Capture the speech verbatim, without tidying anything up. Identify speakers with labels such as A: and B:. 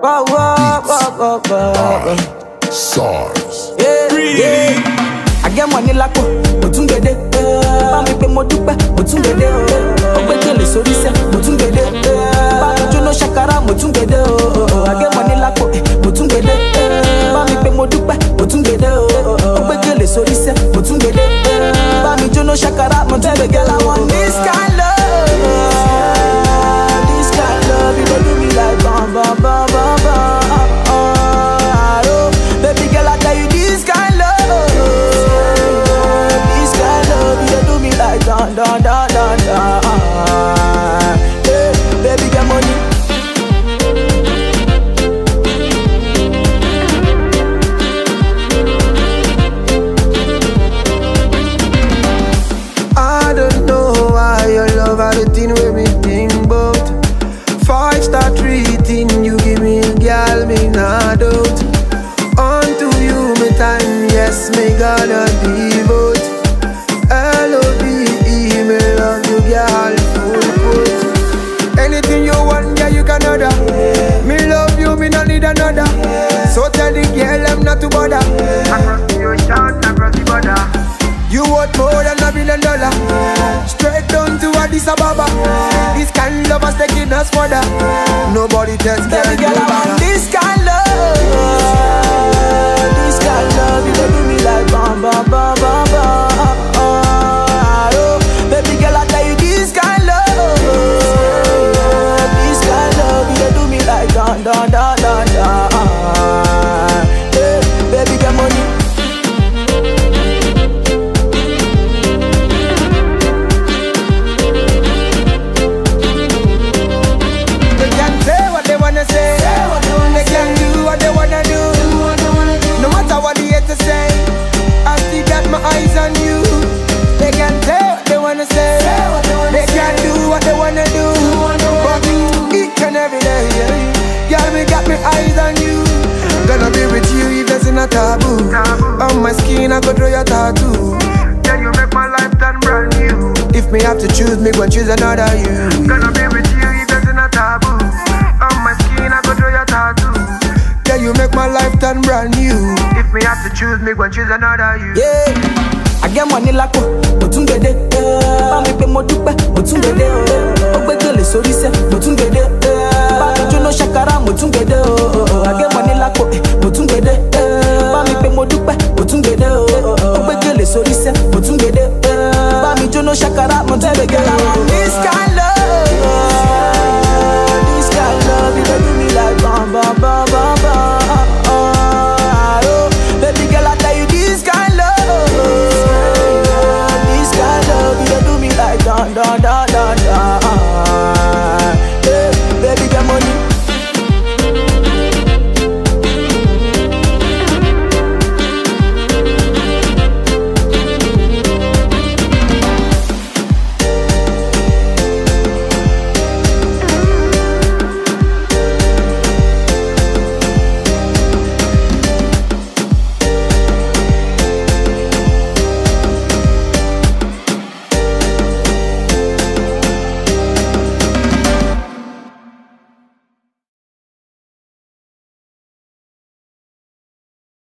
A: Whoa, whoa, whoa, whoa, whoa.
B: SARS.
A: Yeah, yeah. I get money like mo tún gbede. Bá mi pé mo dúpẹ́, mo tún gbede. Ó gbé gèlè sórí iṣẹ́, mo tún gbede. Bá mi jóná ṣàkàrà, mo tún gbede. I get money like mo tún gbede. Bá mi pé mo dúpẹ́, mo tún gbede. Ó gbé gèlè sórí iṣẹ́, mo tún gbede. Bá mi jóná ṣàkàrà, mo tún gbede. Girl, I want this kind love, this kind love. You don't do me like bam, bam, bam, bam, bam. Oh, baby girl, I tell you this kind love, this kind love. You don't do me like dun, dun, dun, dun, dun. Hey, baby, get money.
C: I don't know why your love had a thing with me think about. Five star treating you give me, girl, me not out. Unto you, me time, yes, me gonna devote. L O V E, me love you, girl, full quote. Anything you want, yeah, you can order. Me love you, me no need another. So tell the girl I'm not to bother. Across the ocean, across the border. You want more than a billion dollar. Straight down to Addis Ababa. This kind of lovers taking us further. Nobody tells girl,
A: Baby girl, I want this kind love, this kind love. You don't do me like bam, bam, bam, bam, bam. Oh, baby girl, I tell you this kind love, this kind love. You don't do me like dun, dun, dun, dun, dun. Hey, baby, get money.
C: Eyes on you. They can say what they wanna say. They can do what they wanna do. But each and every day, girl, me got me eyes on you. Gonna be with you if there's not taboo. On my skin I could draw your tattoo. Yeah, you make my life turn brand new. If me have to choose, me go choose another you. Gonna be with you if there's not taboo. On my skin I could draw your tattoo. Yeah, you make my life turn brand new. If me have to choose, me go choose another you.
A: Yeah, I get money like mo tún gbede. Bá mi pé mo dúpẹ́, mo tún gbede. Ó gbé gèlè sórí iṣẹ́, mo